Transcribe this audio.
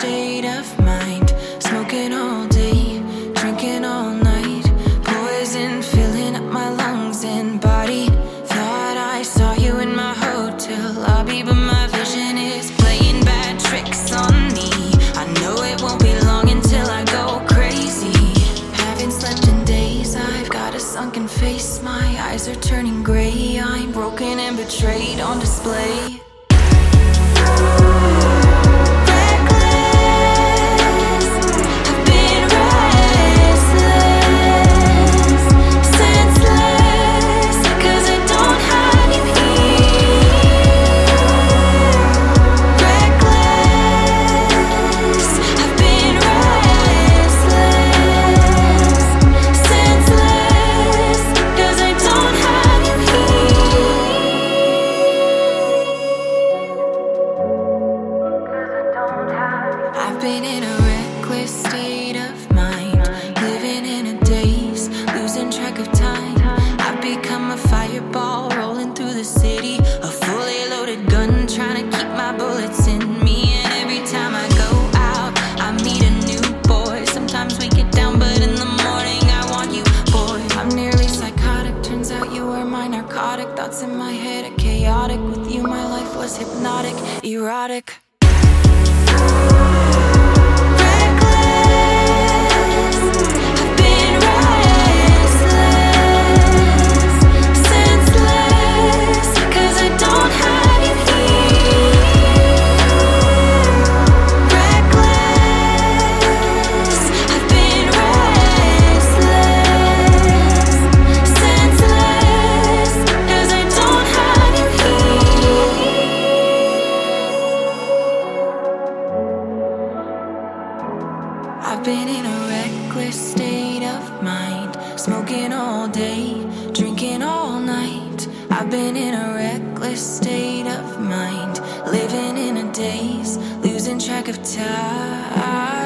state of mind. Smoking all day, drinking all night. Poison filling up my lungs and body. Thought I saw you in my hotel lobby, but my vision is playing bad tricks on me. I know it won't be long until I go crazy. Haven't slept in days, I've got a sunken face. My eyes are turning gray, I'm broken and betrayed on display. I've been in a reckless state of mind, living in a daze, losing track of time. I've become a fireball rolling through the city, a fully loaded gun trying to keep my bullets in me. And every time I go out, I meet a new boy. Sometimes we get down, but in the morning I want you, boy. I'm nearly psychotic, turns out you were my narcotic. Thoughts in my head are chaotic, with you my life was hypnotic, erotic. I've been in a reckless state of mind, smoking all day, drinking all night. I've been in a reckless state of mind, living in a daze, losing track of time.